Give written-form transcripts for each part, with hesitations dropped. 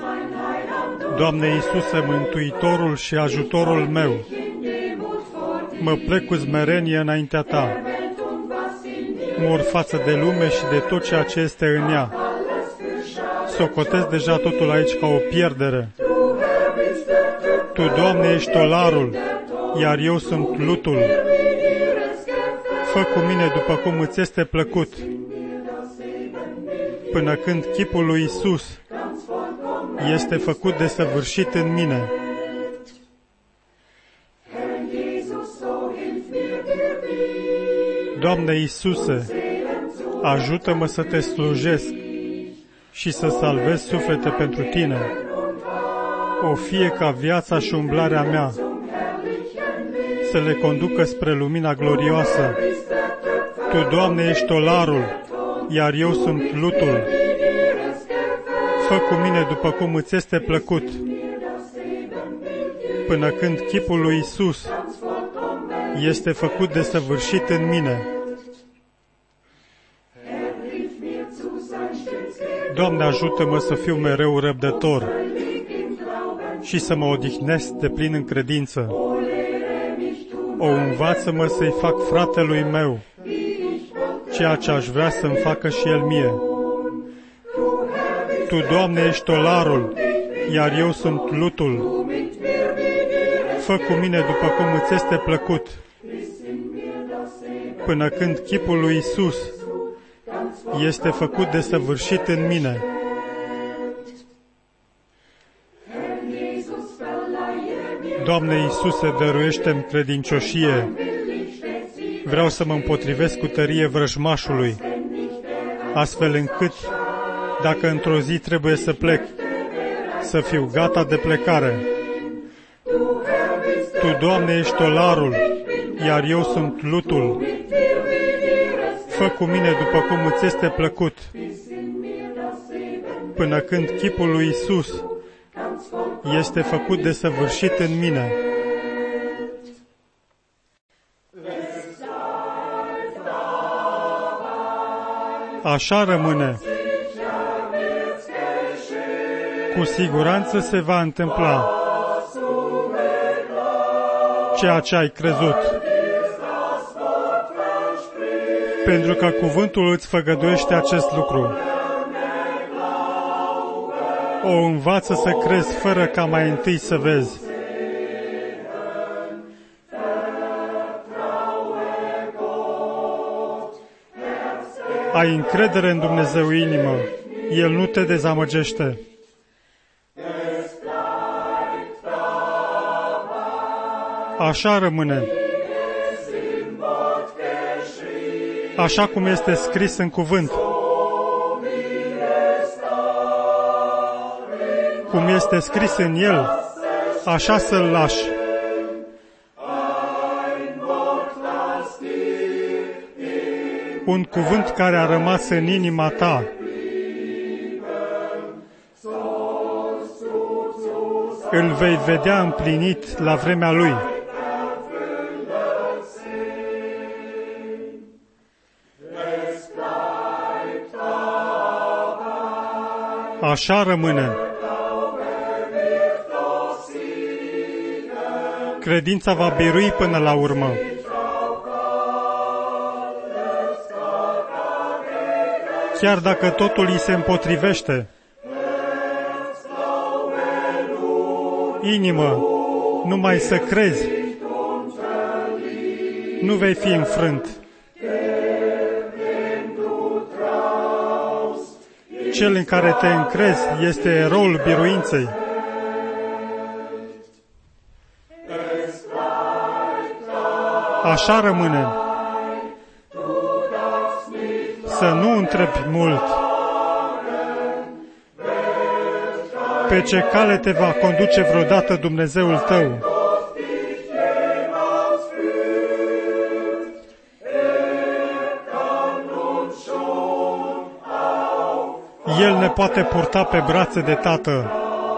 Doamne Iisuse, Mântuitorul și ajutorul meu, mă plec cu smerenie înaintea Ta. Mor față de lume și de tot ceea ce este în ea. Socotesc deja totul aici ca o pierdere. Tu, Doamne, ești tolarul, iar eu sunt lutul. Fă cu mine după cum îți este plăcut, până când chipul lui Iisus este făcut desăvârșit în mine. Doamne Iisuse, ajută-mă să Te slujesc și să salvez suflete pentru Tine. O fie ca viața și umblarea mea să le conducă spre lumina glorioasă. Tu, Doamne, ești tolarul, iar eu sunt lutul. Fă cu mine după cum îți este plăcut, până când chipul lui Iisus este făcut desăvârșit în mine. Doamne, ajută-mă să fiu mereu răbdător și să mă odihnesc de plin în credință. O, învață-mă să-i fac fratelui meu ceea ce aș vrea să-mi facă și el mie. Tu, Doamne, ești tolarul, iar eu sunt lutul. Fă cu mine după cum îți este plăcut, până când chipul lui Iisus este făcut desăvârșit în mine. Doamne Iisuse, dăruiește-mi credincioșie. Vreau să mă împotrivesc cu tărie vrăjmașului, astfel încât, dacă într-o zi trebuie să plec, să fiu gata de plecare. Tu, Doamne, ești tolarul, iar eu sunt lutul. Fă cu mine după cum îți este plăcut, până când chipul lui Iisus este făcut desăvârșit în mine. Așa rămâne. Cu siguranță se va întâmpla ceea ce ai crezut, pentru că cuvântul îți făgăduiește acest lucru. O, învață să crezi fără ca mai întâi să vezi. Ai încredere în Dumnezeu, inimă. El nu te dezamăgește. Așa rămâne. Așa cum este scris în cuvânt. Cum este scris în el, așa să-l lași. Un cuvânt care a rămas în inima ta. Îl vei vedea împlinit la vremea lui. Așa rămâne. Credința va birui până la urmă. Chiar dacă totul îi se împotrivește. Inimă, numai să crezi. Nu vei fi înfrânt. Cel în care te încrezi este eroul biruinței. Așa rămâne. Să nu întrebi mult. Pe ce cale te va conduce vreodată Dumnezeul tău? El ne poate purta pe brațe de Tată.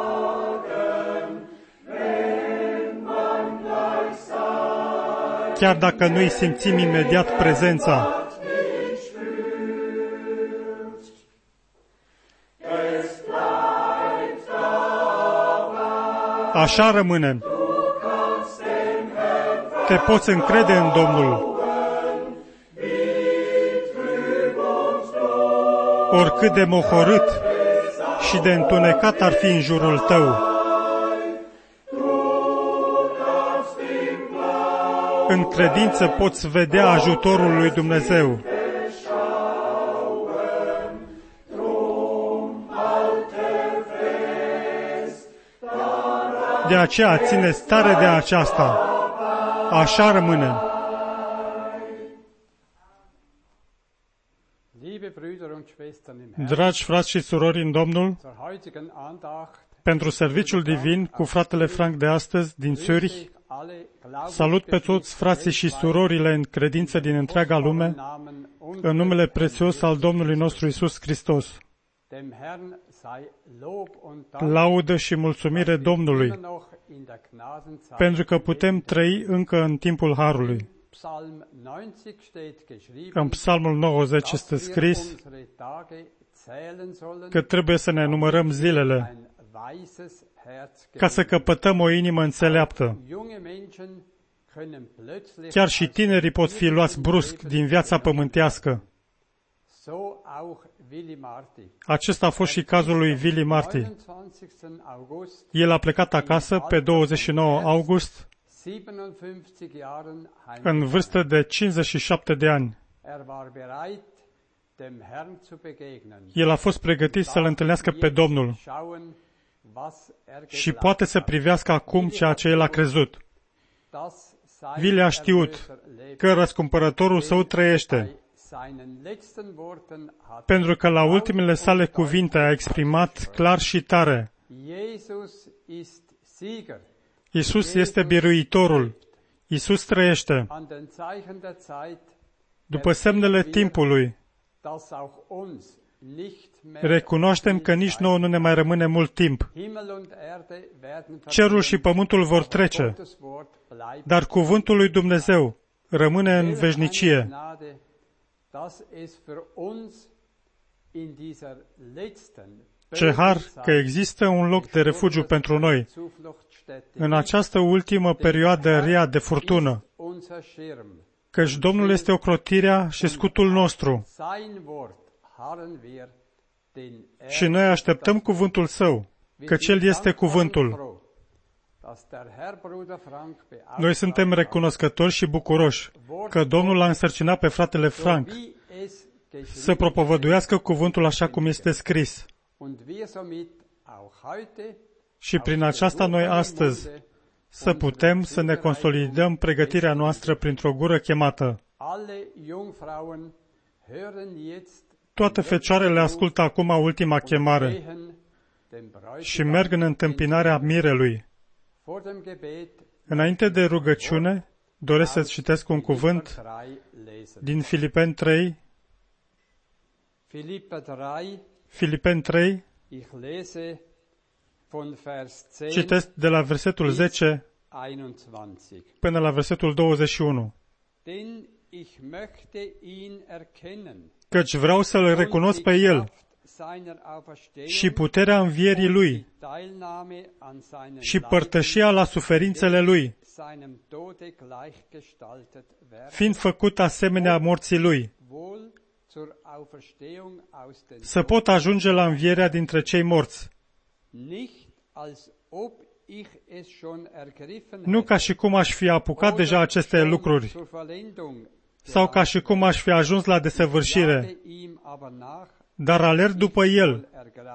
Chiar dacă nu-i simțim imediat prezența. Așa rămânem. Te poți încrede în Domnul. Oricât de mohorât și de întunecat ar fi în jurul tău, în credință poți vedea ajutorul lui Dumnezeu. De aceea ține-ți tare de aceasta. Așa rămânem. Dragi frați și surori în Domnul, pentru serviciul divin cu fratele Frank de astăzi din Zurich, salut pe toți frații și surorile în credință din întreaga lume, în numele prețios al Domnului nostru Iisus Hristos. Laudă și mulțumire Domnului, pentru că putem trăi încă în timpul Harului. În Psalmul 90 este scris că trebuie să ne numărăm zilele ca să căpătăm o inimă înțeleaptă. Chiar și tinerii pot fi luați brusc din viața pământească. Acesta a fost și cazul lui Willy Marty. El a plecat acasă pe 29 august, în vârstă de 57 de ani. El a fost pregătit să-L întâlnească pe Domnul și poate să privească acum ceea ce el a crezut. Willy a știut că răscumpărătorul său trăiește, pentru că la ultimele sale cuvinte a exprimat clar și tare: Iisus este biruitorul, Iisus trăiește. După semnele timpului, recunoaștem că nici nouă nu ne mai rămâne mult timp. Cerul și pământul vor trece, dar cuvântul lui Dumnezeu rămâne în veșnicie. Ce har că există un loc de refugiu pentru noi în această ultimă perioadă rea de furtună, căci Domnul este ocrotirea și scutul nostru și noi așteptăm cuvântul Său, căci El este cuvântul. Noi suntem recunoscători și bucuroși că Domnul l-a însărcinat pe fratele Frank să propovăduiască cuvântul așa cum este scris. Și prin aceasta noi astăzi să putem să ne consolidăm pregătirea noastră printr-o gură chemată. Toate fecioarele ascultă acum ultima chemare și merg în întâmpinarea mirelui. Înainte de rugăciune, doresc să citesc un cuvânt din Filipeni 3. Filipeni 3, citesc de la versetul 10 până la versetul 21. Căci vreau să-L recunosc pe El și puterea învierii Lui și părtășia la suferințele Lui, fiind făcut asemenea morții Lui, să pot ajunge la învierea dintre cei morți. Nu ca și cum aș fi apucat deja aceste lucruri, sau ca și cum aș fi ajuns la desăvârșire, dar alerg după El,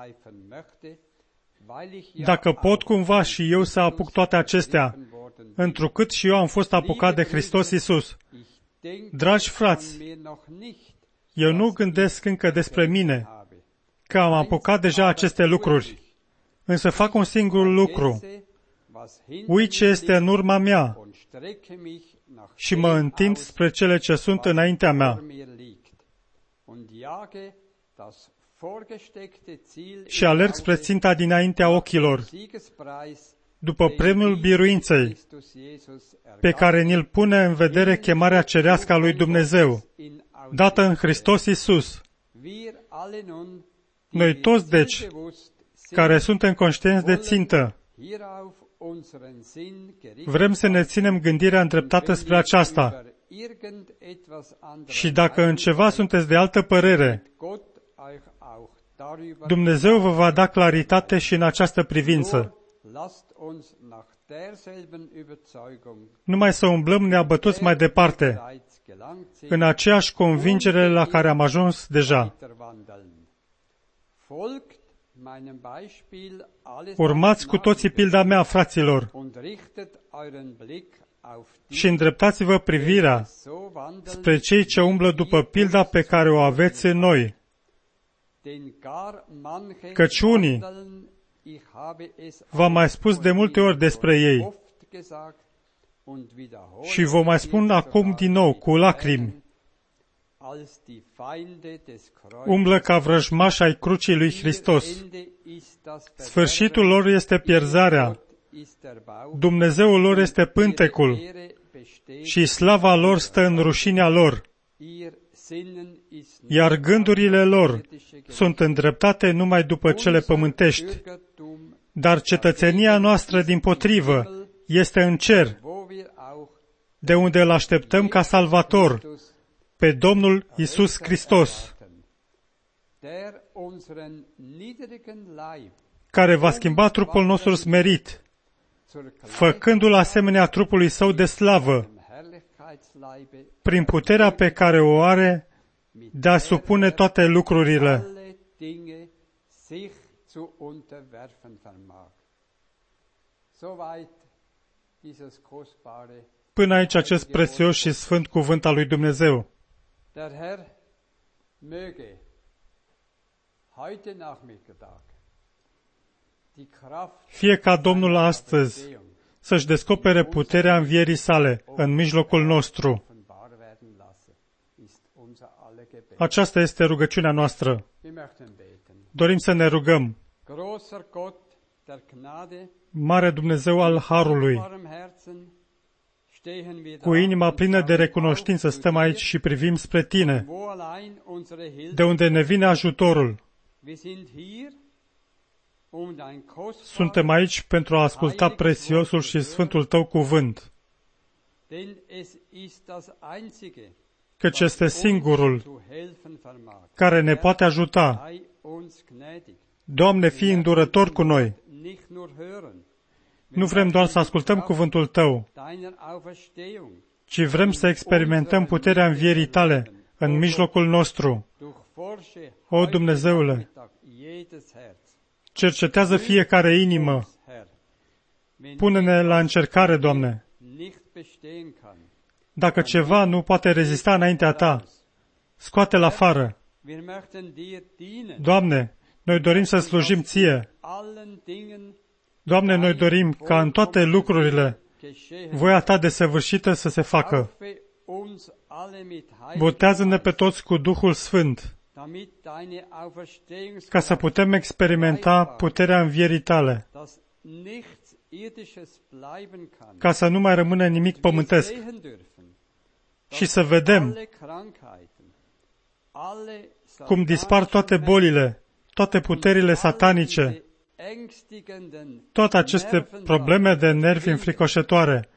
dacă pot cumva și eu să apuc toate acestea, întrucât și eu am fost apucat de Hristos Iisus. Dragi frați, eu nu gândesc încă despre mine, că am apucat deja aceste lucruri, însă fac un singur lucru: uit ce este în urma mea și mă întind spre cele ce sunt înaintea mea. Și alerg spre ținta dinaintea ochilor, după premiul biruinței, pe care ni-l pune în vedere chemarea cerească a lui Dumnezeu, dată în Hristos Iisus. Noi toți, deci, care suntem conștienți de țintă, Vrem să ne ținem gândirea îndreptată spre aceasta. Și dacă în ceva sunteți de altă părere, Dumnezeu vă va da claritate și în această privință. Numai să umblăm neabătuți mai departe, în aceeași convingere la care am ajuns deja. Urmați cu toții pilda mea, fraților, și îndreptați-vă privirea spre cei ce umblă după pilda pe care o aveți în noi. Căci unii, v-am mai spus de multe ori despre ei, și vă mai spun acum din nou, cu lacrimi, umblă ca vrăjmași ai crucii lui Hristos. Sfârșitul lor este pierzarea, Dumnezeul lor este pântecul și slava lor stă în rușinea lor, iar gândurile lor sunt îndreptate numai după cele pământești. Dar cetățenia noastră, dimpotrivă, este în cer, de unde îl așteptăm ca Salvator, pe Domnul Iisus Hristos, care va schimba trupul nostru smerit, făcându-l asemenea trupului său de slavă, prin puterea pe care o are de a supune toate lucrurile. Până aici acest prețios și sfânt cuvânt al lui Dumnezeu. Fie ca Domnul astăzi să-și descopere puterea învierii sale în mijlocul nostru. Aceasta este rugăciunea noastră. Dorim să ne rugăm. Mare Dumnezeu al Harului, cu inima plină de recunoștință stăm aici și privim spre Tine, de unde ne vine ajutorul. Suntem aici pentru a asculta prețiosul și sfântul Tău cuvânt, căci este singurul care ne poate ajuta. Doamne, fii îndurător cu noi. Nu vrem doar să ascultăm cuvântul Tău, ci vrem să experimentăm puterea învierii Tale în mijlocul nostru. O, Dumnezeule, cercetează fiecare inimă. Pune-ne la încercare, Doamne. Dacă ceva nu poate rezista înaintea Ta, scoate-l afară. Doamne, noi dorim să slujim Ție. Doamne, noi dorim ca în toate lucrurile voia Ta desăvârșită să se facă. Botează-ne pe toți cu Duhul Sfânt, ca să putem experimenta puterea învierii Tale, ca să nu mai rămână nimic pământesc și să vedem cum dispar toate bolile, toate puterile satanice, toate aceste probleme de nervi înfricoșătoare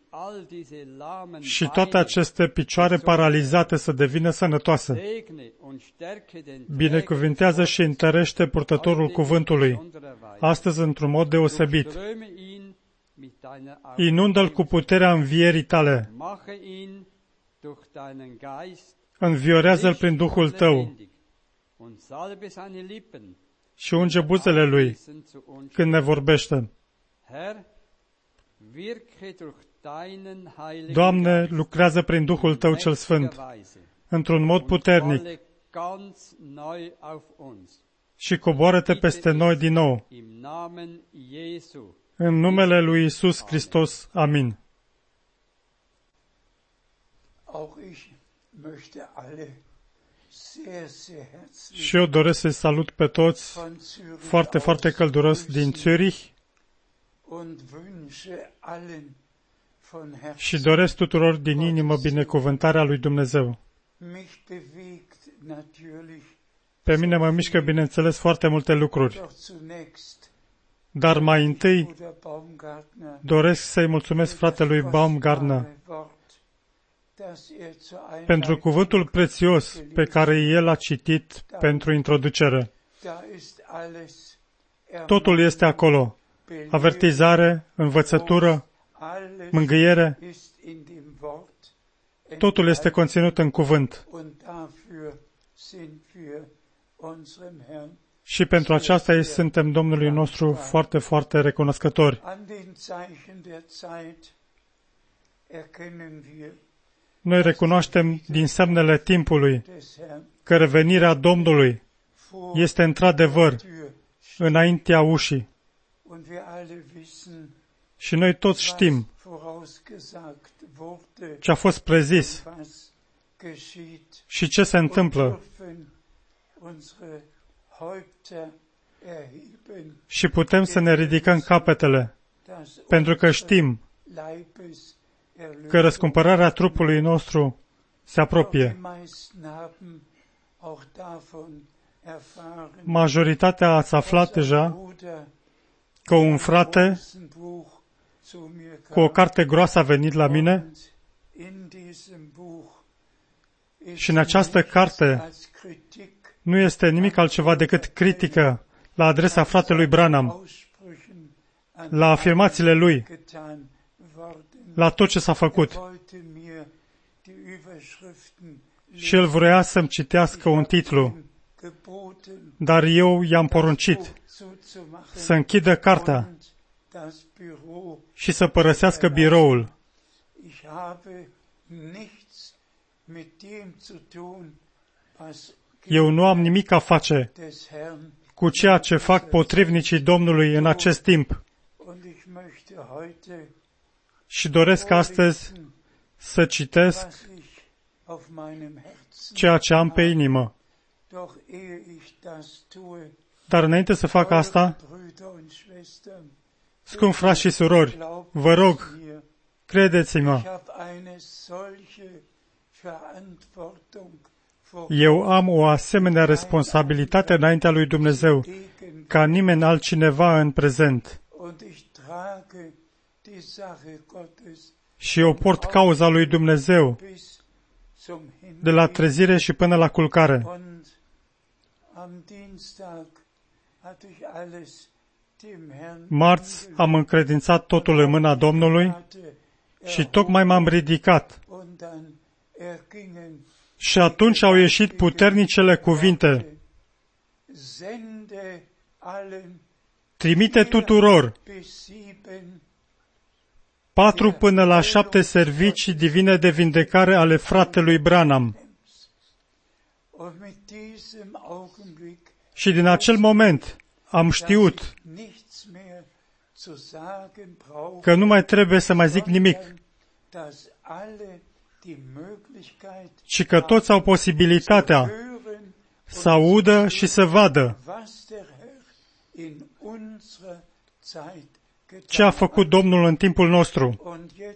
și toate aceste picioare paralizate să devină sănătoase. Binecuvintează și întărește purtătorul cuvântului, astăzi într-un mod deosebit. Inundă-l cu puterea învierii Tale. Înviorează-l prin Duhul Tău și unge buzele lui când ne vorbește. Doamne, lucrează prin Duhul Tău cel Sfânt, într-un mod puternic, și coboară-te peste noi din nou. În numele lui Iisus Hristos. Amin. Și eu doresc să-i salut pe toți foarte, foarte călduros din Zürich și doresc tuturor din inimă binecuvântarea lui Dumnezeu. Pe mine mă mișcă, bineînțeles, foarte multe lucruri. Dar mai întâi doresc să-i mulțumesc fratelui Baumgartner pentru cuvântul prețios pe care el a citit pentru introducere. Totul este acolo. Avertizare, învățătură, mângâiere. Totul este conținut în cuvânt. Și pentru aceasta suntem Domnului nostru foarte, foarte recunoscători. Noi recunoaștem din semnele timpului că revenirea Domnului este într-adevăr înaintea ușii. Și noi toți știm ce a fost prezis și ce se întâmplă. Și putem să ne ridicăm capetele, pentru că știm că răscumpărarea trupului nostru se apropie. Majoritatea ați aflat deja că un frate cu o carte groasă a venit la mine și în această carte nu este nimic altceva decât critică la adresa fratelui Branham, la afirmațiile lui, la tot ce s-a făcut. Și el vrea să-mi citească un titlu, dar eu i-am poruncit să închidă cartea și să părăsească biroul. Eu nu am nimic a face cu ceea ce fac potrivnicii Domnului în acest timp. Și doresc astăzi să citesc ceea ce am pe inimă. Dar înainte să fac asta, scumpi frați și surori, vă rog, credeți-mă, eu am o asemenea responsabilitate înaintea lui Dumnezeu ca nimeni altcineva în prezent. Și eu port cauza lui Dumnezeu de la trezire și până la culcare. Marți am încredințat totul în mâna Domnului și tocmai m-am ridicat. Și atunci au ieșit puternicele cuvinte. Trimite tuturor 4 până la 7 servicii divine de vindecare ale fratelui Branham. Și din acel moment am știut că nu mai trebuie să mai zic nimic, ci că toți au posibilitatea să audă și să vadă ce a făcut Domnul în timpul nostru.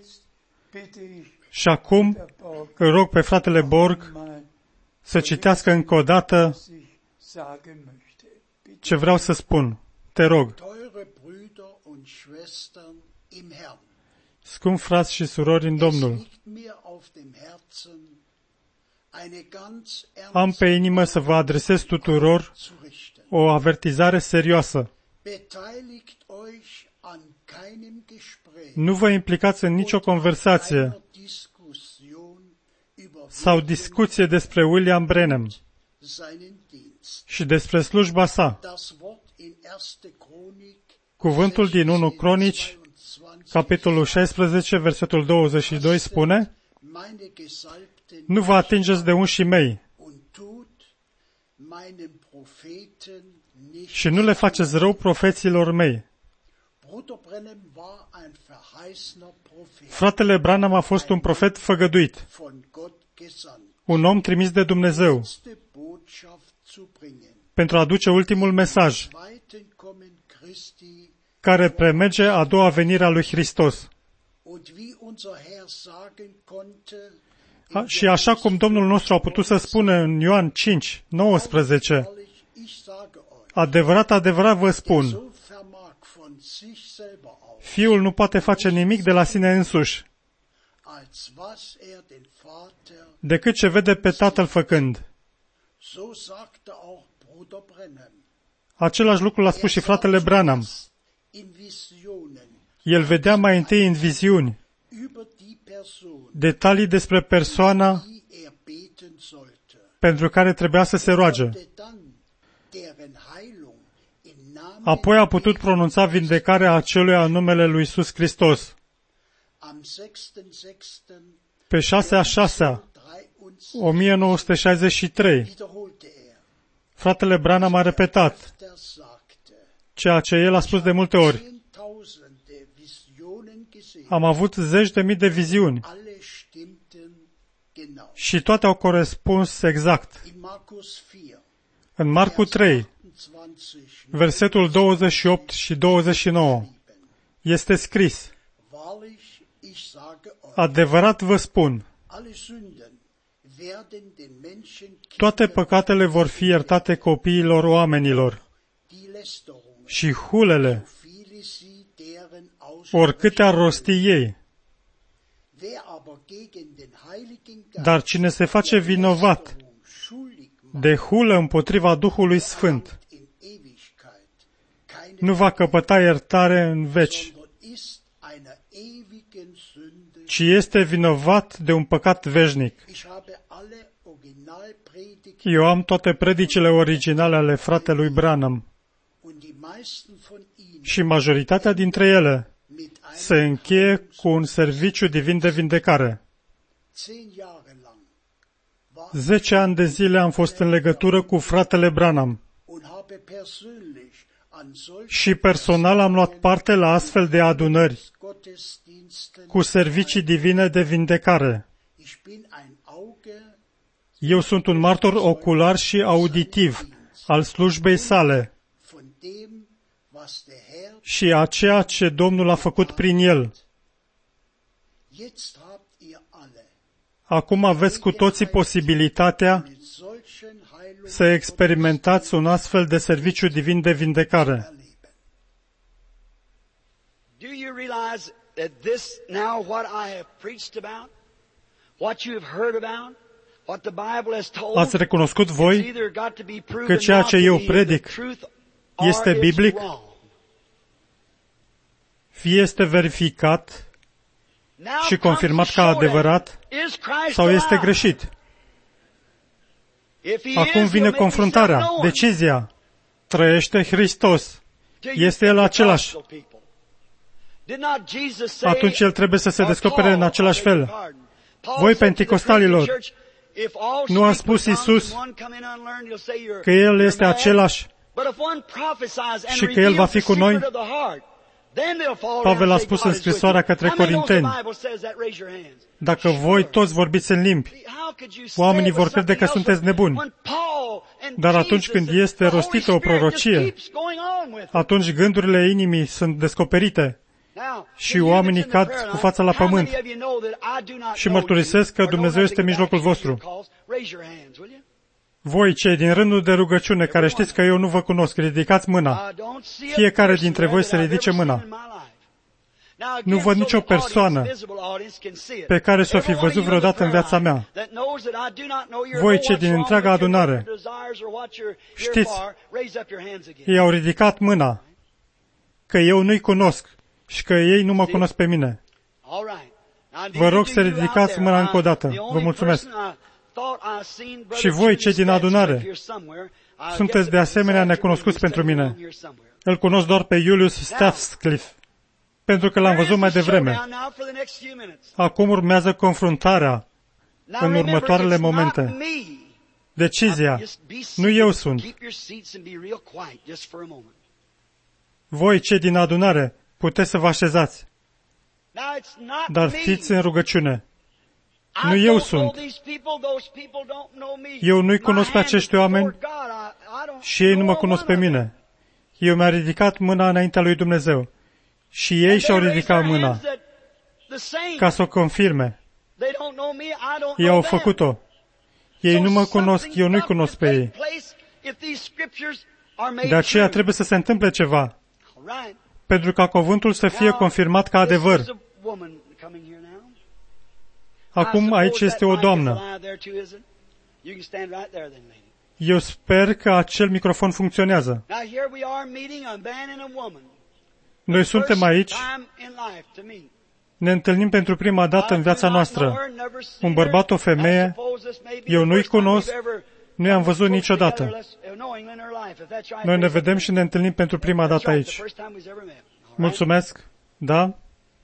Și acum îl rog pe fratele Borg să citească încă o dată ce vreau să spun. Te rog. Scumpi frați și surori în Domnul, am pe inimă să vă adresez tuturor o avertizare serioasă. Nu vă implicați în nicio conversație sau discuție despre William Branham și despre slujba sa. Cuvântul din 1 Cronici, capitolul 16, versetul 22 spune: nu vă atingeți de unșii mei și nu le faceți rău profeților mei. Fratele Branham a fost un profet făgăduit, un om trimis de Dumnezeu pentru a aduce ultimul mesaj care premerge a doua venire a lui Hristos. Și așa cum Domnul nostru a putut să spună în Ioan 5:19, adevărat, adevărat vă spun, Fiul nu poate face nimic de la sine însuși, decât ce vede pe Tatăl făcând. Același lucru l-a spus și fratele Branham. El vedea mai întâi în viziuni detalii despre persoana pentru care trebuia să se roage. Apoi a putut pronunța vindecarea aceluia în numele lui Iisus Hristos. Pe 6/6/1963, fratele Branham a repetat ceea ce el a spus de multe ori. Am avut 10.000 de viziuni și toate au corespuns exact. În Marcu 3, versetul 28 și 29, este scris: adevărat vă spun, toate păcatele vor fi iertate copiilor oamenilor și hulele, oricâte ar rosti ei. Dar cine se face vinovat de hulă împotriva Duhului Sfânt nu va căpăta iertare în veci, ci este vinovat de un păcat veșnic. Eu am toate predicile originale ale fratelui Branham și majoritatea dintre ele se încheie cu un serviciu divin de vindecare. 10 ani de zile am fost în legătură cu fratele Branham și personal am luat parte la astfel de adunări cu servicii divine de vindecare. Eu sunt un martor ocular și auditiv al slujbei sale și a ceea ce Domnul a făcut prin el. Acum aveți cu toții posibilitatea să experimentați un astfel de serviciu divin de vindecare. Do you realize that this now what I have preached about, what you have heard about, what the Bible has told, ați recunoscut voi că ceea ce eu predic este biblic, fie este verificat și confirmat ca adevărat, sau este greșit. Acum vine confruntarea, decizia. Trăiește Hristos. Este El același. Atunci El trebuie să se descopere în același fel. Voi, penticostalilor, nu a spus Iisus că El este același și că El va fi cu noi? Pavel a spus în scrisoarea către Corinteni: dacă voi toți vorbiți în limbi, oamenii vor crede că sunteți nebuni. Dar atunci când este rostită o prorocie, atunci gândurile inimii sunt descoperite și oamenii cad cu fața la pământ și mărturisesc că Dumnezeu este în mijlocul vostru. Voi, cei din rândul de rugăciune, care știți că eu nu vă cunosc, ridicați mâna. Fiecare dintre voi să ridice mâna. Nu văd nicio persoană pe care să o fi văzut vreodată în viața mea. Voi, cei din întreaga adunare, știți, ei au ridicat mâna, că eu nu-i cunosc și că ei nu mă cunosc pe mine. Vă rog să ridicați mâna încă o dată. Vă mulțumesc. Și voi, cei din adunare, sunteți de asemenea necunoscuți pentru mine. Îl cunosc doar pe Julius Staffcliffe, pentru că l-am văzut mai devreme. Acum urmează confruntarea în următoarele momente. Decizia. Nu eu sunt. Voi, cei din adunare, puteți să vă așezați. Dar fiți în rugăciune. Nu eu sunt. Eu nu-i cunosc pe acești oameni și ei nu mă cunosc pe mine. Eu mi-am ridicat mâna înaintea lui Dumnezeu și ei și-au ridicat mâna ca să o confirme. Ei au făcut-o. Ei nu mă cunosc, eu nu-i cunosc pe ei. De aceea trebuie să se întâmple ceva pentru ca cuvântul să fie confirmat ca adevăr. Acum aici este o doamnă. Eu sper că acel microfon funcționează. Noi suntem aici, ne întâlnim pentru prima dată în viața noastră. Un bărbat, o femeie, eu nu-i cunosc, nu i-am văzut niciodată. Noi ne vedem și ne întâlnim pentru prima dată aici. Mulțumesc, da?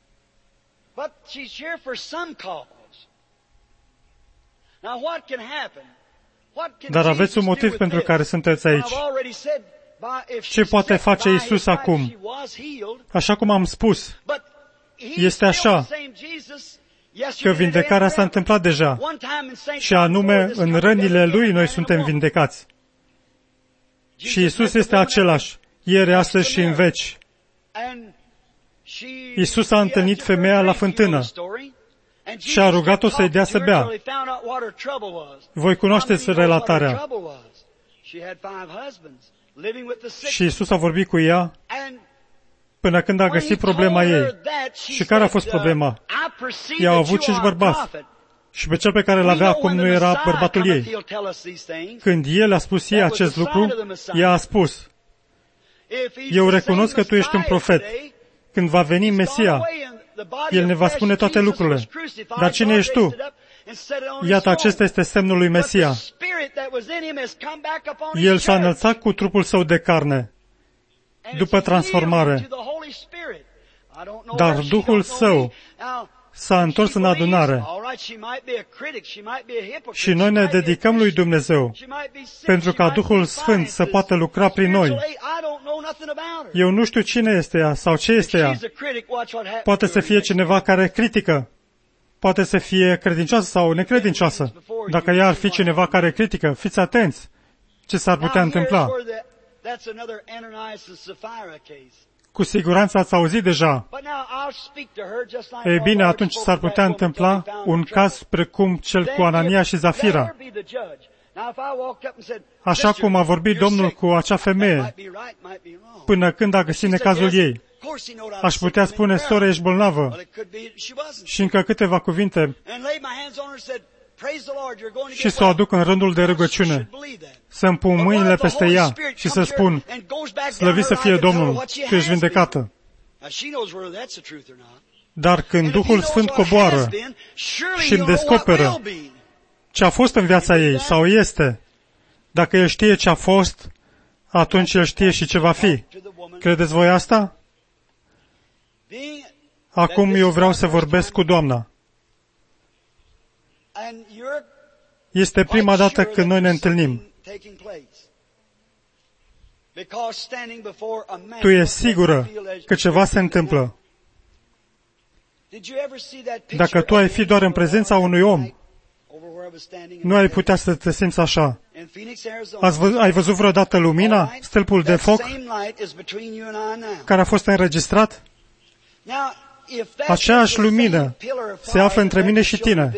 Dar aveți un motiv pentru care sunteți aici. Ce poate face Iisus acum? Așa cum am spus, este așa, că vindecarea s-a întâmplat deja și anume în rănile Lui noi suntem vindecați. Și Iisus este același, ieri, astăzi și în veci. Iisus a întâlnit femeia la fântână și a rugat-o să-i dea să bea. Voi cunoașteți relatarea. Și Iisus a vorbit cu ea până când a găsit problema ei. Și care a fost problema? Ea a avut 5 bărbați. Și pe cel pe care îl avea acum nu era bărbatul ei. Când El a spus ei acest lucru, ea a spus, eu recunosc că tu ești un profet. Când va veni Mesia, El ne va spune toate lucrurile. Dar cine ești tu? Iată, acesta este semnul lui Mesia. El s-a înălțat cu trupul său de carne, după transformare. Dar Duhul Său s-a întors în adunare. Și noi ne dedicăm lui Dumnezeu, pentru ca Duhul Sfânt să poată lucra prin noi. Eu nu știu cine este ea sau ce este ea. Poate să fie cineva care critică. Poate să fie credincioasă sau necredincioasă. Dacă ea ar fi cineva care critică, fiți atenți ce s-ar putea întâmpla. Cu siguranță ați auzit deja. Ei bine, atunci s-ar putea întâmpla un caz precum cel cu Anania și Zafira. Așa cum a vorbit Domnul cu acea femeie, până când a găsit necazul ei. Aș putea spune, soră, ești bolnavă. Și încă câteva cuvinte și să o aduc în rândul de rugăciune, să îmi pun mâinile peste ea și să spun, slăvit să fie Domnul, tu ești vindecată. Dar când Duhul Sfânt coboară și îmi descoperă ce a fost în viața ei sau este, dacă El știe ce a fost, atunci El știe și ce va fi. Credeți voi asta? Acum eu vreau să vorbesc cu doamna. Este prima dată când noi ne întâlnim. Tu ești sigură că ceva se întâmplă. Dacă tu ai fi doar în prezența unui om, nu ai putea să te simți așa. Ai văzut vreodată lumina, stâlpul de foc, care a fost înregistrat? Aceeași lumină se află între mine și tine.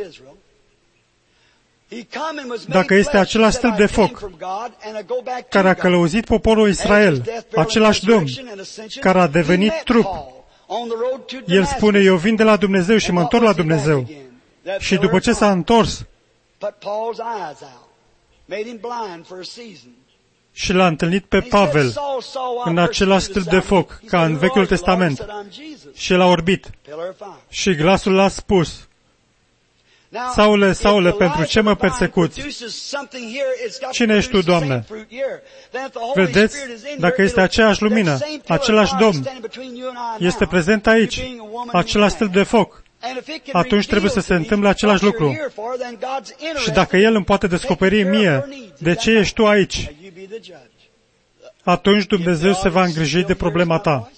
Dacă este același stâlp de foc care a călăuzit poporul Israel, același Domn care a devenit trup, El spune, eu vin de la Dumnezeu și mă întorc la Dumnezeu. Și după ce s-a întors și l-a întâlnit pe Pavel în același stâlp de foc, ca în Vechiul Testament, și el a orbit. Și glasul l-a spus, Saule, Saule, pentru ce mă persecuți? Cine ești tu, Doamne? Vedeți, dacă este aceeași lumină, același Domn, este prezent aici, același stâlp de foc, atunci trebuie să se întâmple același lucru. Și dacă El îmi poate descoperi mie de ce ești tu aici, atunci Dumnezeu se va îngriji de problema ta.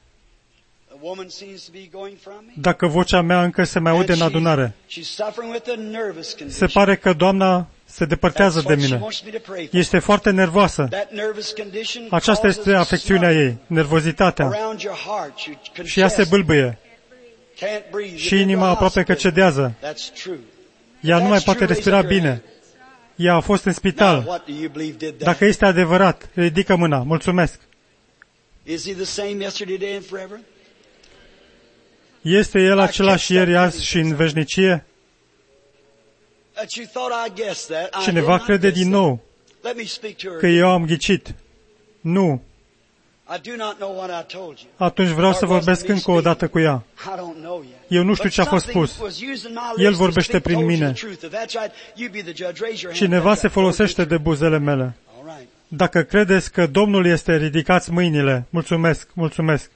Dacă vocea mea încă se mai aude în adunare, se pare că doamna se depărtează de mine. Este foarte nervoasă. Aceasta este afecțiunea ei, nervozitatea. Și ea se bâlbâie. Și inima aproape că cedează. Ea nu mai poate respira bine. Ea a fost în spital. Dacă este adevărat, ridică mâna. Mulțumesc. Is He the same yesterday, today, and forever? Este El același ieri, azi și în veșnicie? That you thought I guessed that. I did Cineva not crede guess din that. nou Let me speak to her. că eu am ghicit. Nu. I do not know what I told you. Atunci vreau să vorbesc încă o dată cu ea. I don't know yet. Eu nu știu ce a fost spus. El vorbește prin mine. Cineva se folosește de buzele mele. Dacă credeți că Domnul este, ridicați mâinile. Mulțumesc, mulțumesc.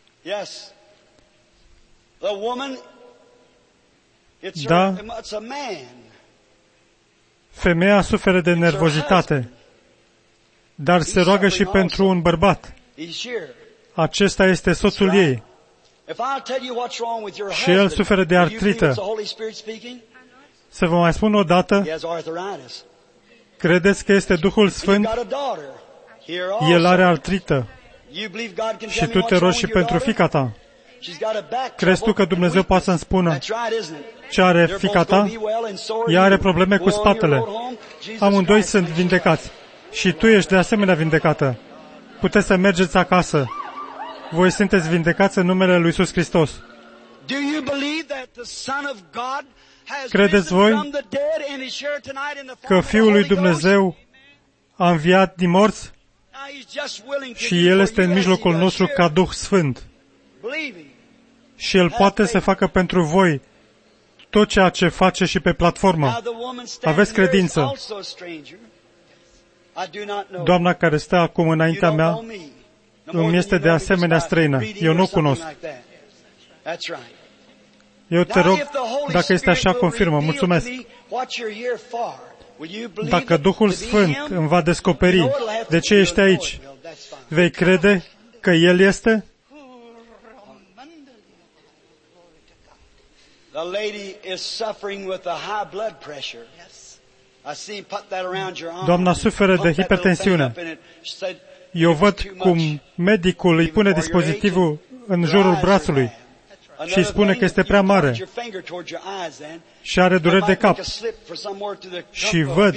Da. Femeia suferă de nervozitate, dar se roagă și pentru un bărbat. Acesta este soțul ei. Și el suferă de artrită. Să vă mai spun o dată, credeți că este Duhul Sfânt? El are artrită. Și tu te rogi și pentru fiica ta. Crezi tu că Dumnezeu poate să-mi spună ce are fiica ta? Ea are probleme cu spatele. Amândoi sunt vindecați. Și tu ești de asemenea vindecată. Puteți să mergeți acasă. Voi sunteți vindecați în numele lui Iisus Hristos. Credeți voi că Fiul lui Dumnezeu a înviat din morți și El este în mijlocul nostru ca Duh Sfânt? Și El poate să facă pentru voi tot ceea ce face și pe platformă. Aveți credință. Doamna care stă acum înaintea mea îmi este de asemenea străină. Eu nu o cunosc. Eu te rog, dacă este așa, confirmă. Mulțumesc. Dacă Duhul Sfânt îmi va descoperi de ce ești aici, vei crede că El este? Doamna suferă de hipertensiune. Eu văd cum medicul îi pune dispozitivul în jurul brațului și îi spune că este prea mare și are dureri de cap. Și văd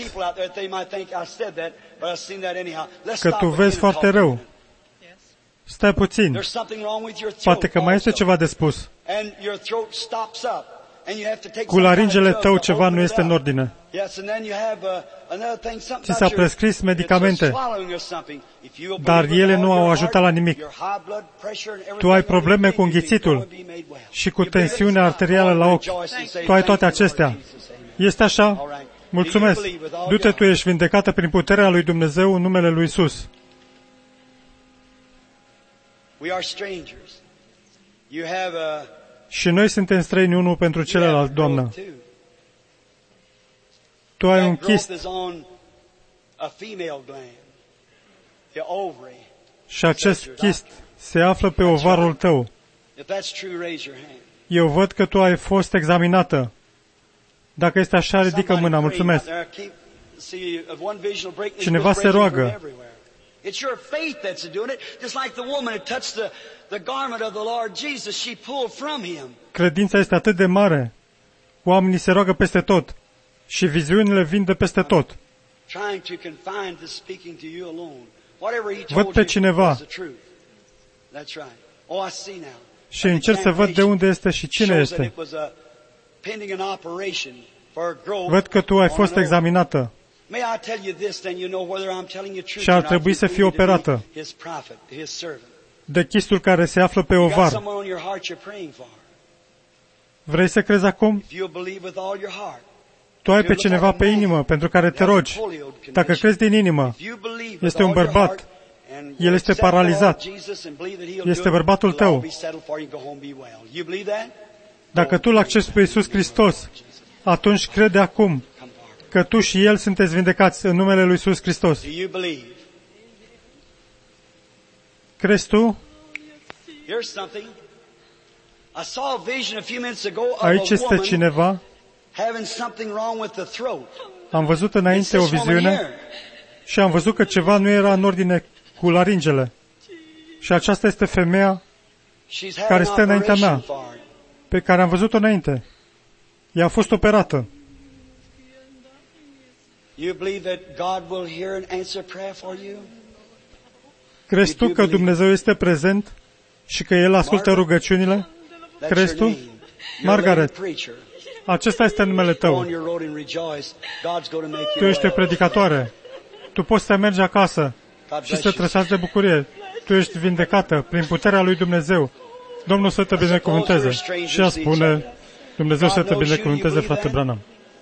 că tu vezi foarte rău. Stai puțin. Poate că mai este ceva de spus. Cu laringele tău ceva nu este în ordine. Ți s-a prescris medicamente, dar ele nu au ajutat la nimic. Tu ai probleme cu înghițitul și cu tensiunea arterială la ochi. Tu ai toate acestea. Este așa? Mulțumesc. Du-te, tu ești vindecată prin puterea lui Dumnezeu în numele lui Iisus. Și noi suntem străini unul pentru celălalt, Doamnă. Tu ai un chist și acest chist se află pe ovarul tău. Eu văd că tu ai fost examinată. Dacă este așa, ridică mâna. Mulțumesc. Cineva se roagă. It's your faith that's doing it, just like the woman who touched the garment of the Lord Jesus, she pulled from him. Credința este atât de mare. Oamenii se roagă peste tot și viziunile vin de peste tot. Văd pe cineva și încerc să văd de unde este și cine este. Văd că tu ai fost examinată și ar trebui să fii operată de chistul care se află pe ovar. Vrei să crezi acum? Tu ai pe cineva pe inimă pentru care te rogi. Dacă crezi din inimă, este un bărbat, el este paralizat, este bărbatul tău. Dacă tu l-accepți pe Iisus Hristos, atunci crede acum că tu și el sunteți vindecați în numele lui Iisus Hristos. Crezi tu? Aici este cineva. Am văzut înainte o viziune și am văzut că ceva nu era în ordine cu laringele. Și aceasta este femeia care stă înaintea mea, pe care am văzut-o înainte. Ea a fost operată. Crezi tu că Dumnezeu este prezent și că El ascultă rugăciunile? Crezi tu? Margaret, acesta este numele tău. Tu ești o predicatoare. Tu poți să mergi acasă și să trăsați de bucurie. Tu ești vindecată prin puterea lui Dumnezeu. Domnul să te binecuvânteze. Și ea spune, Dumnezeu să te binecuvânteze, frate Branham.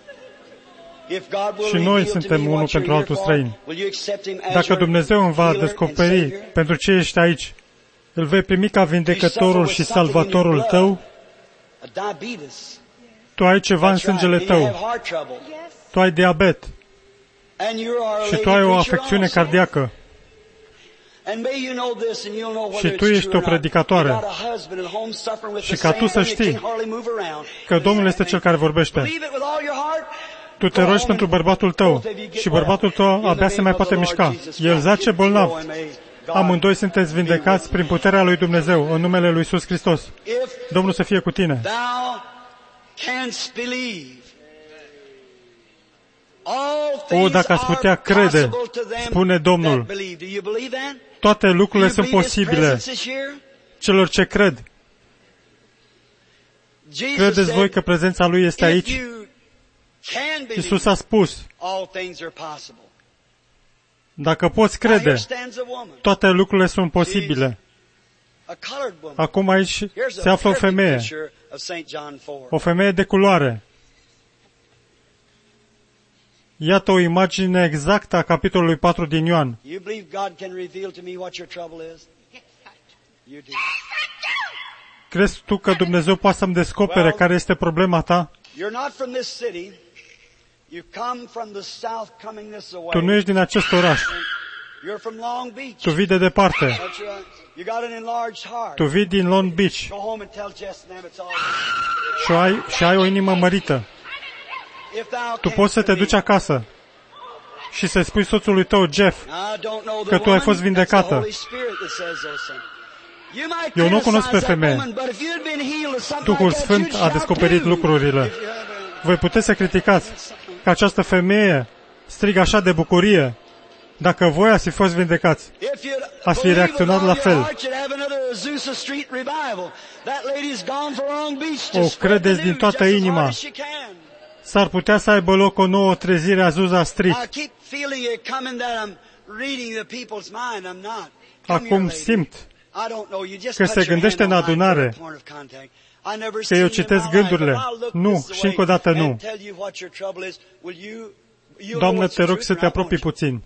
Și noi suntem unul pentru altul străini. Dacă Dumnezeu îmi va descoperi pentru ce ești aici, îl vei primi ca vindecătorul și salvatorul tău. Tu ai ceva în sângele tău. Tu ai diabet. Și tu ai o afecțiune cardiacă. Și tu ești o predicatoare. Și ca tu să știi că Domnul este Cel care vorbește. Tu te rogi pentru bărbatul tău și bărbatul tău abia se mai poate mișca. El zace bolnav. Amândoi sunteți vindecați prin puterea lui Dumnezeu, în numele lui Iisus Hristos. Domnul să fie cu tine. O, dacă ați putea crede, spune Domnul, toate lucrurile sunt posibile celor ce cred. Credeți voi că prezența Lui este aici? Iisus a spus, dacă poți crede, toate lucrurile sunt posibile. Acum aici se află o femeie de culoare. Iată o imagine exactă a capitolului 4 din Ioan. Crezi tu că Dumnezeu poate să-mi descopere care este problema ta? Tu nu ești din acest oraș. Tu vii de departe. Tu vii din Long Beach. Și ai o inimă mărită. Tu poți să te duci acasă și să spui soțului tău, Jeff, că tu ai fost vindecată. Eu nu cunosc pe femeie. Duhul Sfânt a descoperit lucrurile. Voi puteți să criticați că această femeie strigă așa de bucurie. Dacă voi ați fi fost vindecați, ați fi reacționat la fel. O credeți din toată inima. S-ar putea să aibă loc o nouă trezire a Azusa Street. Acum simt că se gândește în adunare, că eu citesc gândurile. Nu, și încă o dată nu. Doamnă, te rog să te apropii puțin.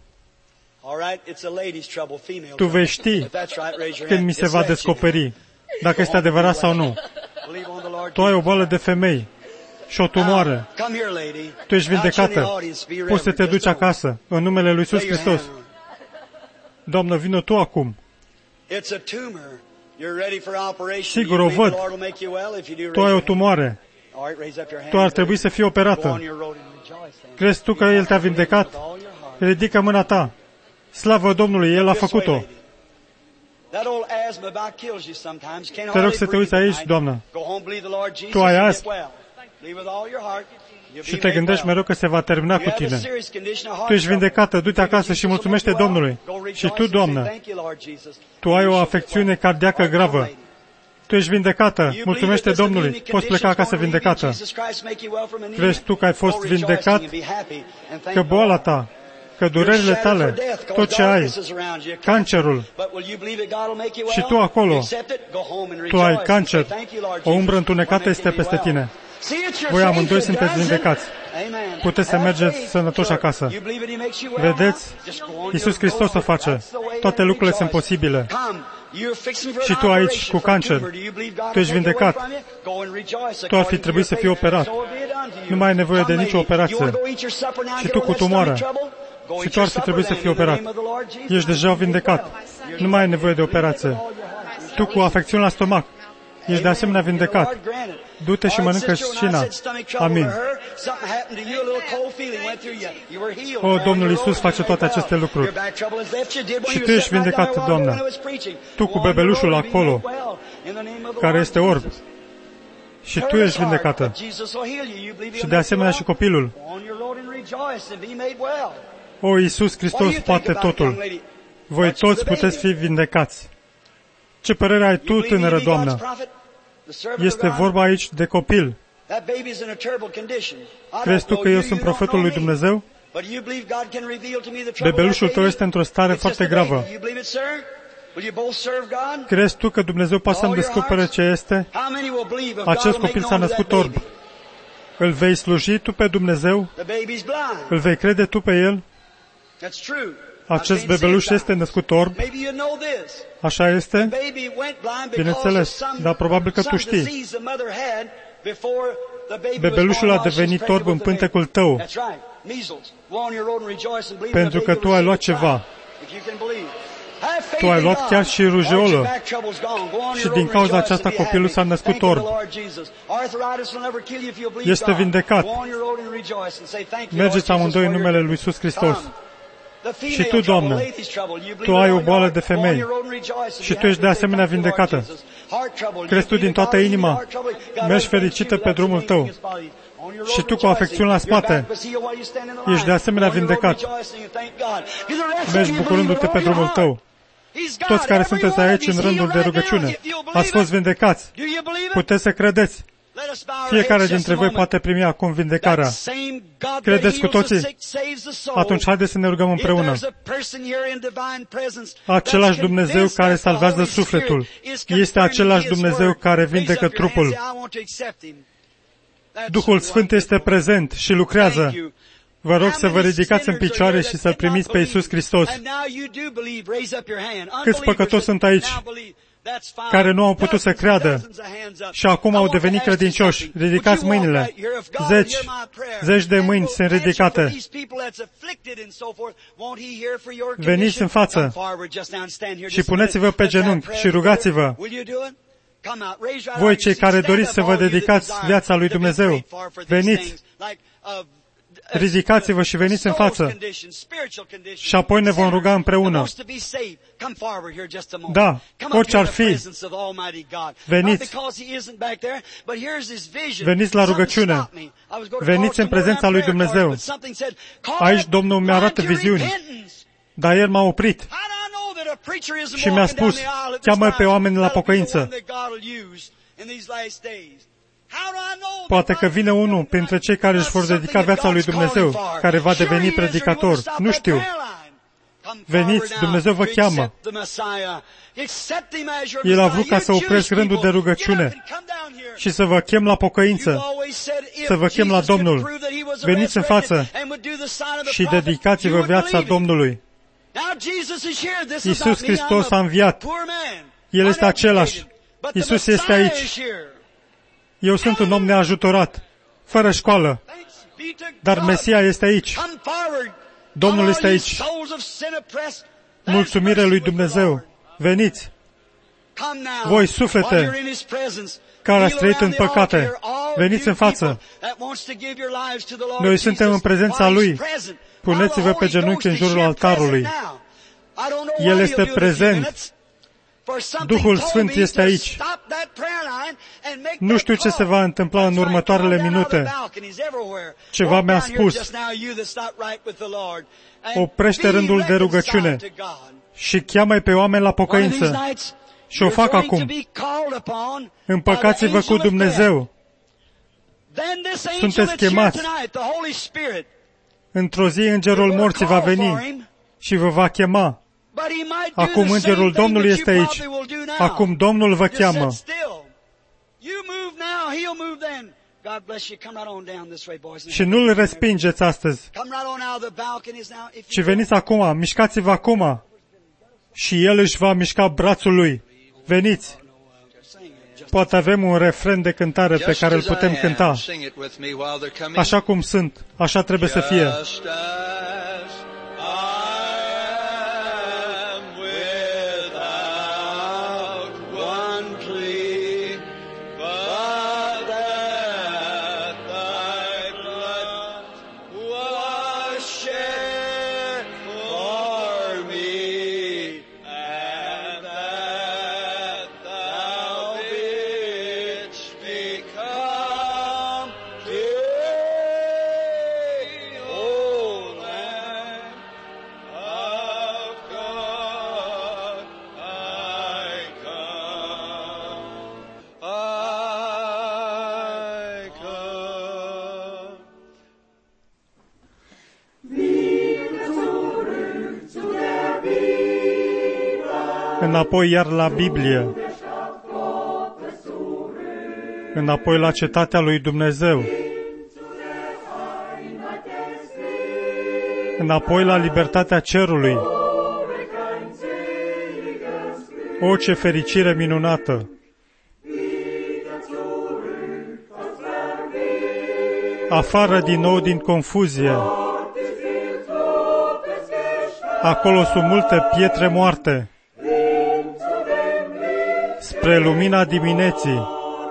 Tu vei ști când mi se va descoperi dacă este adevărat sau nu. Tu ai o boală de femei și o tumoare. Tu ești vindecată. Poți să te duci acasă, în numele lui Iisus Hristos. Doamnă, vină tu acum. Sigur, o văd. Tu ai o tumoare. Tu ar trebui să fii operată. Crezi tu că El te-a vindecat? Ridică mâna ta. Slavă Domnului, El a făcut-o. Te rog să te uiți aici, doamnă. Tu ai astm și te gândești mereu că se va termina cu tine. Tu ești vindecată, du-te acasă și mulțumește Domnului. Și tu, doamnă, tu ai o afecțiune cardiacă gravă. Tu ești vindecată, mulțumește Domnului, poți pleca acasă vindecată. Crezi tu că ai fost vindecat? Că boala ta, că durerile tale, tot ce ai, cancerul, și tu acolo, tu ai cancer, o umbră întunecată este peste tine. Voi amândoi sunteți vindecați. Puteți să mergeți sănătoși acasă. Vedeți? Iisus Hristos o face. Toate lucrurile sunt posibile. Și tu aici, cu cancer, tu ești vindecat. Tu ar fi trebuit să fii operat. Nu mai ai nevoie de nicio operație. Și tu cu tumoare. Și tu ar fi trebuit să fii operat. Ești deja vindecat. Nu mai ai nevoie de operație. Tu cu afecțiuni la stomac. Ești de asemenea vindecat. Du-te și mănâncă șina. Amin. O, Domnul Iisus face toate aceste lucruri. Și tu ești vindecat, Doamnă. Tu cu bebelușul acolo, care este orb. Și tu ești vindecată. Și de asemenea și copilul. O, Iisus Hristos poate totul. Voi toți puteți fi vindecați. Ce părere ai tu, tânără doamnă? Este vorba aici de copil. Crezi tu că eu sunt profetul lui Dumnezeu? Bebelușul tău este într-o stare foarte gravă. Crezi tu că Dumnezeu poate să-mi descopere ce este? Acest copil s-a născut orb. Îl vei sluji tu pe Dumnezeu? Îl vei crede tu pe El? Acest bebeluș este născut orb? Așa este? Bineînțeles, dar probabil că tu știi. Bebelușul a devenit orb în pântecul tău, pentru că tu ai luat ceva. Tu ai luat chiar și rujeolă. Și din cauza aceasta copilul s-a născut orb. Este vindecat. Mergeți amândoi în numele lui Iisus Hristos. Și tu, Doamnă, tu ai o boală de femei și tu ești de asemenea vindecată. Crezi tu din toată inima, mergi fericită pe drumul tău. Și tu cu afecțiuni la spate, ești de asemenea vindecat. Mergi bucurându-te pe drumul tău. Toți care sunteți aici în rândul de rugăciune, ați fost vindecați. Puteți să credeți. Fiecare dintre voi poate primi acum vindecarea. Credeți cu toții? Atunci haideți să ne rugăm împreună. Același Dumnezeu care salvează sufletul este același Dumnezeu care vindecă trupul. Duhul Sfânt este prezent și lucrează. Vă rog să vă ridicați în picioare și să-L primiți pe Iisus Hristos. Câți păcătoși sunt aici care nu au putut să creadă și acum au devenit credincioși? Ridicați mâinile. Zeci de mâini sunt ridicate. Veniți în față și puneți-vă pe genunchi și rugați-vă. Voi cei care doriți să vă dedicați viața lui Dumnezeu, veniți. Ridicați-vă și veniți în față. Și apoi ne vom ruga împreună. Da, orice ar fi, veniți. Veniți la rugăciune. Veniți în prezența lui Dumnezeu. Aici Domnul mi arată viziuni, dar El m-a oprit și mi-a spus, cheamă pe oameni la pocăință. Poate că vine unul printre cei care își vor dedica viața lui Dumnezeu, care va deveni predicator. Nu știu. Veniți, Dumnezeu vă cheamă. El a vrut ca să opresc rândul de rugăciune și să vă chem la pocăință, să vă chem la Domnul. Veniți în față și dedicați-vă viața Domnului. Iisus Hristos a înviat. El este același. Iisus este aici. Eu sunt un om neajutorat, fără școală, dar Mesia este aici. Domnul este aici. Mulțumire lui Dumnezeu. Veniți. Voi, suflete, care ați trăit în păcate, veniți în față. Noi suntem în prezența Lui. Puneți-vă pe genunchi în jurul altarului. El este prezent. Duhul Sfânt este aici. Nu știu ce se va întâmpla în următoarele minute. Ceva mi-a spus. Oprește rândul de rugăciune și cheamă-i pe oameni la pocăință. Și o fac acum. Împăcați-vă cu Dumnezeu. Sunteți chemați. Într-o zi Îngerul morții va veni și vă va chema. Acum Îngerul Domnului este aici. Acum Domnul vă cheamă. Și nu-L respingeți astăzi, ci veniți acum, mișcați-vă acum. Și El își va mișca brațul Lui. Veniți. Poate avem un refren de cântare pe care îl putem cânta. Așa cum sunt, așa trebuie să fie. înapoi iar la Biblie, înapoi la cetatea lui Dumnezeu, înapoi la libertatea cerului. O, ce fericire minunată! Afară din nou din confuzie. Acolo sunt multe pietre moarte. Spre lumina dimineții.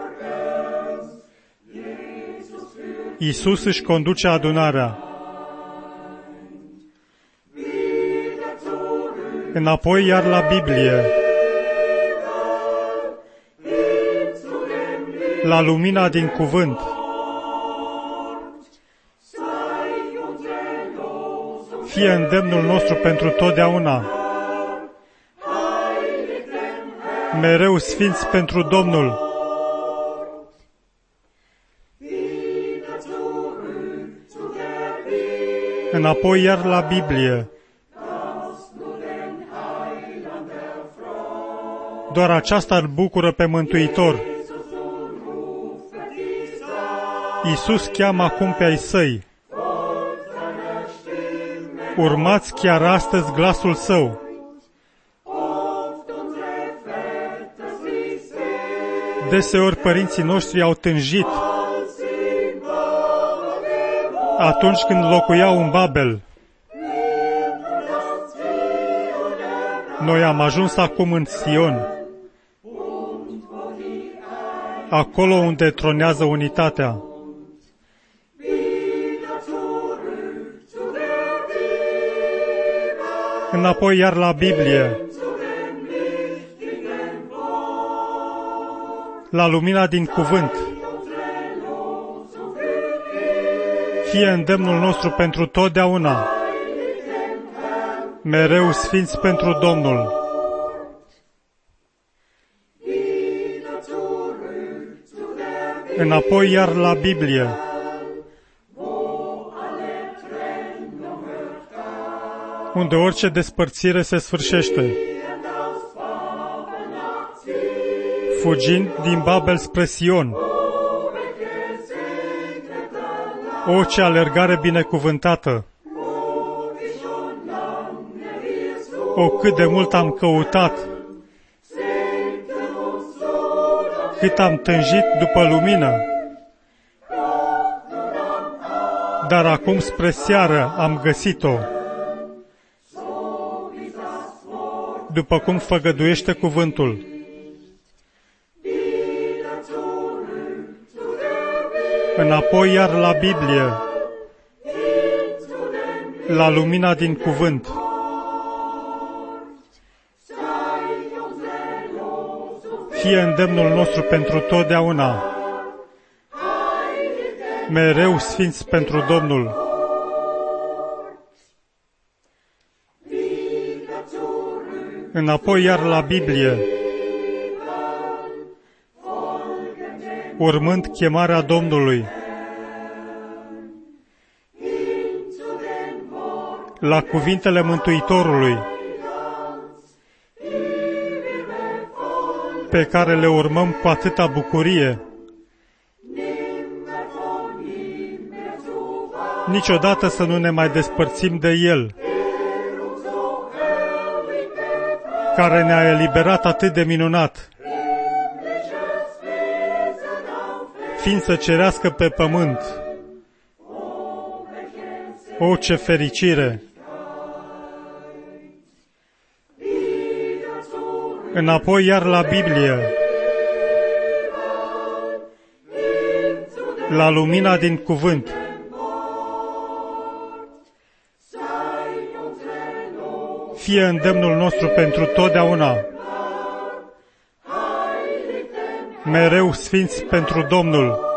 Iisus își conduce adunarea. Înapoi iar la Biblie, la lumina din cuvânt. Fie îndemnul nostru pentru totdeauna. Mereu sfinți pentru Domnul. Înapoi iar la Biblie. Doar aceasta îl bucură pe Mântuitor. Iisus cheamă acum pe ai săi. Urmați chiar astăzi glasul său. Deseori părinții noștri au tânjit atunci când locuiau în Babel. Noi am ajuns acum în Sion, acolo unde tronează unitatea. Înapoi iar la Biblie, la lumina din cuvânt. Fie îndemnul nostru pentru totdeauna. Mereu sfinți pentru Domnul. Înapoi iar la Biblie. Unde orice despărțire se sfârșește. Fugind din Babel spre Sion. O, ce alergare binecuvântată! O, cât de mult am căutat! Cât am tânjit după lumină! Dar acum spre seară am găsit-o. După cum făgăduiește cuvântul. Înapoi iar la Biblie, la lumina din cuvânt. Fie îndemnul nostru pentru totdeauna. Mereu sfinți pentru Domnul. Înapoi iar la Biblie, urmând chemarea Domnului. La cuvintele Mântuitorului, pe care le urmăm cu atâta bucurie. Niciodată să nu ne mai despărțim de El, care ne-a eliberat atât de minunat. Ființă cerească pe pământ. O, ce fericire! Înapoi iar la Biblie, la lumina din cuvânt. Fie îndemnul nostru pentru totdeauna. Mereu sfinți pentru Domnul.